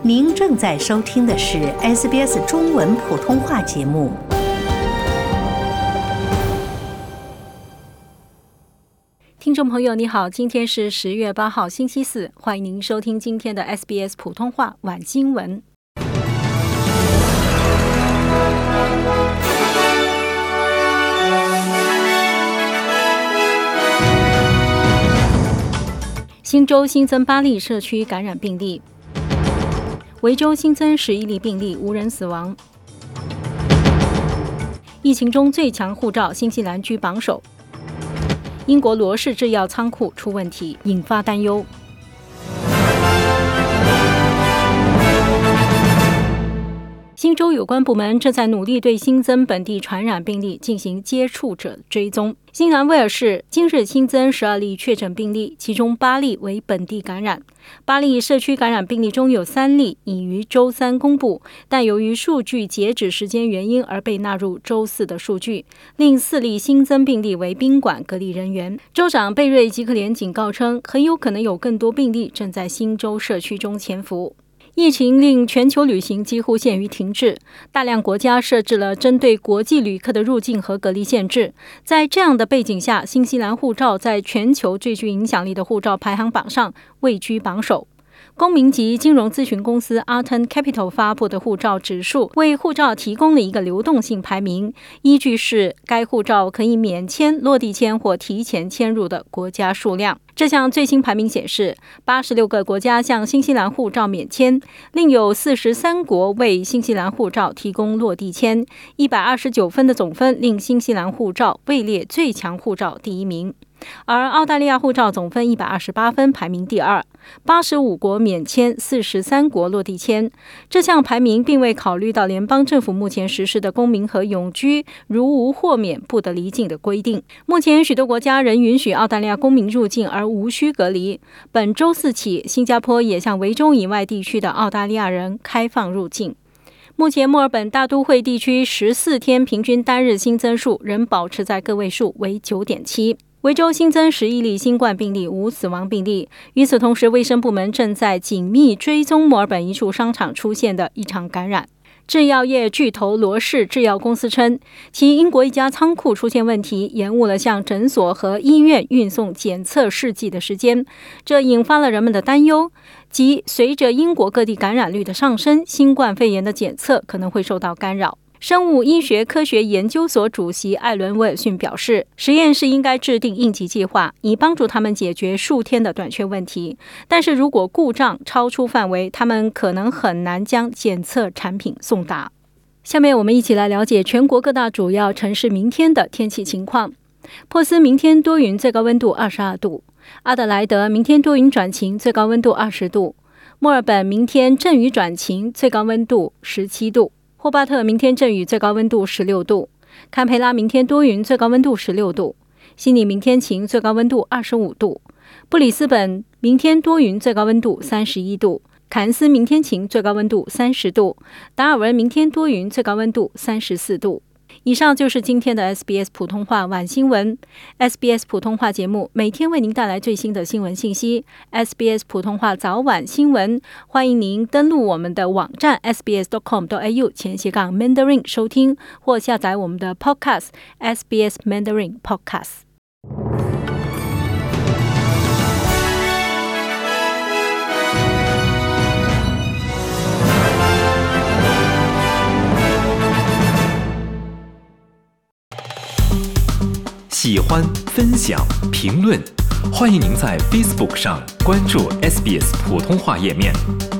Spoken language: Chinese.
您正在收听的是 SBS 中文普通话节目。 听众朋友你好，今天是10月8号星期四，欢迎您收听今天的 SBS 普通话晚新闻。新州新增8例社区感染病例，维州新增11例病例，无人死亡。疫情中最强护照，新西兰居榜首。英国罗氏制药仓库出问题，引发担忧。新州有关部门正在努力对新增本地传染病例进行接触者追踪。新南威尔士今日新增12例确诊病例，其中8例为本地感染。8例社区感染病例中有3例已于周三公布，但由于数据截止时间原因而被纳入周四的数据。另4例新增病例为宾馆隔离人员。州长贝瑞吉克连警告称，很有可能有更多病例正在新州社区中潜伏。疫情令全球旅行几乎陷于停滞，大量国家设置了针对国际旅客的入境和隔离限制。在这样的背景下，新西兰护照在全球最具影响力的护照排行榜上位居榜首。公民及金融咨询公司 Arton Capital 发布的护照指数为护照提供了一个流动性排名，依据是该护照可以免签、落地签或提前迁入的国家数量。这项最新排名显示，86个国家向新西兰护照免签，另有43国为新西兰护照提供落地签。129分的总分令新西兰护照位列最强护照第1名。而澳大利亚护照总分128分，排名第2。85国免签，43国落地签。这项排名并未考虑到联邦政府目前实施的公民和永居如无豁免不得离境的规定。目前许多国家仍允许澳大利亚公民入境而无需隔离。本周四起，新加坡也向维州以外地区的澳大利亚人开放入境。目前墨尔本大都会地区14天平均单日新增数仍保持在个位数，为 9.7。维州新增11例新冠病例，无死亡病例。与此同时，卫生部门正在紧密追踪墨尔本一处商场出现的一场感染。制药业巨头罗氏制药公司称，其英国一家仓库出现问题，延误了向诊所和医院运送检测试剂的时间。这引发了人们的担忧，即随着英国各地感染率的上升，新冠肺炎的检测可能会受到干扰。生物医学科学研究所主席艾伦·威尔逊表示，实验室应该制定应急计划，以帮助他们解决数天的短缺问题。但是如果故障超出范围，他们可能很难将检测产品送达。下面我们一起来了解全国各大主要城市明天的天气情况。珀斯明天多云，最高温度22度；阿德莱德明天多云转晴，最高温度20度；墨尔本明天阵雨转晴，最高温度17度；霍巴特明天阵雨，最高温度16度；堪培拉明天多云，最高温度16度；悉尼明天晴，最高温度25度；布里斯本明天多云，最高温度31度；凯恩斯明天晴，最高温度30度；达尔文明天多云，最高温度34度。以上就是今天的 SBS 普通话晚新闻。SBS 普通话节目每天为您带来最新的新闻信息。SBS 普通话早晚新闻，欢迎您登录我们的网站 sbs.com.au/Mandarin 收听，或下载我们的 Podcast SBS Mandarin Podcast。 喜欢、分享、评论，欢迎您在 Facebook 上关注 SBS 普通话页面。